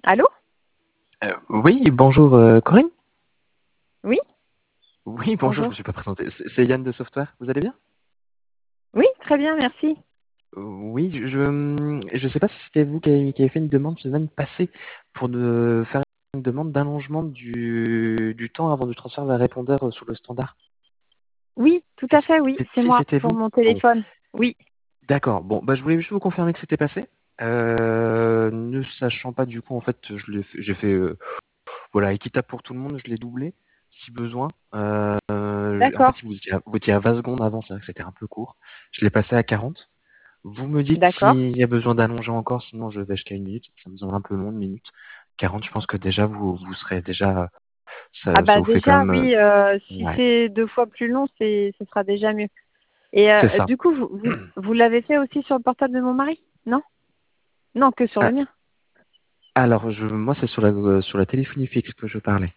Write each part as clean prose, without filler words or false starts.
Allô? Oui, bonjour Corinne. Oui, Oui, bonjour, je me bonjour. suis pas présenté. C'est Yann de Software. Vous allez bien? Oui, très bien, merci. Oui, je sais pas si c'était vous qui avez fait une demande la semaine passée pour faire une demande d'allongement du temps avant du transfert vers répondeur sur le standard. Oui, tout à fait, oui, c'est Si moi c'était pour vous? mon Bon, téléphone. Oui, d'accord. Bon, bah je voulais juste vous confirmer que c'était passé. Ne sachant pas du coup, en fait, j'ai fait voilà, équitable pour tout le monde. Je l'ai doublé si besoin. En fait, d'accord, si vous étiez à 20 secondes avant, c'est vrai que c'était un peu court. Je l'ai passé à 40. Vous me dites d'accord. s'il y a besoin d'allonger encore, sinon je vais jusqu'à une minute. Ça me semble un peu long, une minute. 40, je pense que déjà vous serez déjà, Ah ça bah vous fait quand déjà, même, oui, si ouais, c'est 2 fois plus long, ce sera déjà mieux. Et c'est ça. du coup, vous l'avez fait aussi sur le portable de mon mari? Non? Non, que sur le Ah, mien. alors, moi, c'est sur la téléphonie fixe que je parlais.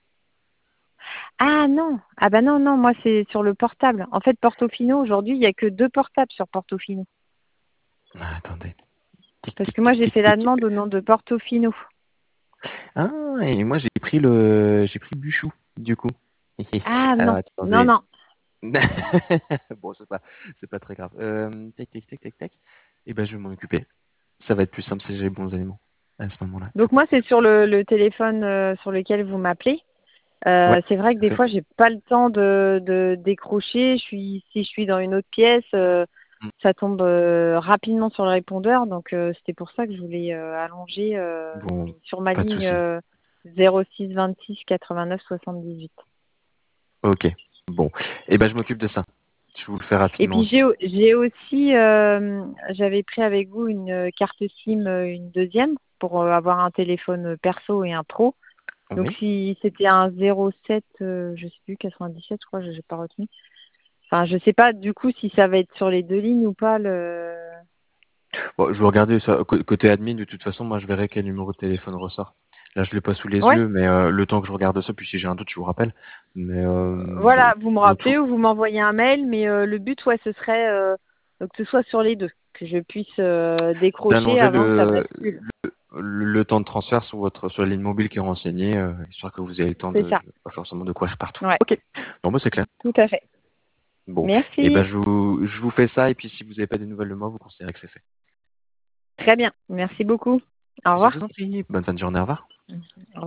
Ah non, ah bah non, non, moi c'est sur le portable. En fait, Portofino, aujourd'hui, il n'y a que 2 portables sur Portofino. Ah, attendez. Tic, Parce tic, que moi, tic, j'ai tic, fait la tic. demande au nom de Portofino. Ah, et moi, j'ai pris Buchou, du coup. Ah Alors, non, non, attendez. non. Bon, c'est pas très grave. Tac, tac, tac, tac, tac. Et ben, je vais m'en occuper. Ça va être plus simple si j'ai les bons éléments à ce moment-là. Donc moi, c'est sur le téléphone sur lequel vous m'appelez. Ouais, C'est vrai que tout à des fait. fois, j'ai pas le temps de décrocher. Si je suis dans une autre pièce, Mm. ça tombe rapidement sur le répondeur. Donc c'était pour ça que je voulais allonger Bon, sur ma pas de ligne souci. 06 26 89 78. Ok. Bon. Et ben, je m'occupe de ça. Je vous le fais Et rapidement puis aussi. j'ai aussi, j'avais pris avec vous une carte SIM, une deuxième, pour avoir un téléphone perso et un pro. Donc Oui. si c'était un 07, je sais plus, 97, je crois, je n'ai pas retenu. Enfin, je sais pas du coup si ça va être sur les 2 lignes ou pas le. Bon, je vais regarder ça. Côté admin, de toute façon, moi, je verrai quel numéro de téléphone ressort. Là, je l'ai pas sous les Ouais. yeux, mais le temps que je regarde ça, puis si j'ai un doute, je vous rappelle. Mais Voilà, vous me de rappelez tout. ou vous m'envoyez un mail, mais le but, ouais, ce serait que ce soit sur les deux, que je puisse décrocher D'allonger avant que ça bascule. le temps de transfert sur la ligne mobile qui est renseignée, histoire que vous ayez le temps C'est ça. pas forcément de courir partout. Ouais, Ok. Non, bah, c'est clair. tout à fait. Bon. Et ben, Merci. je vous fais ça, et puis si vous n'avez pas des nouvelles de moi, vous considérez que c'est fait. Très bien. Merci beaucoup. Au Je revoir. vous en prie. Bonne fin de journée. Au revoir. Au revoir.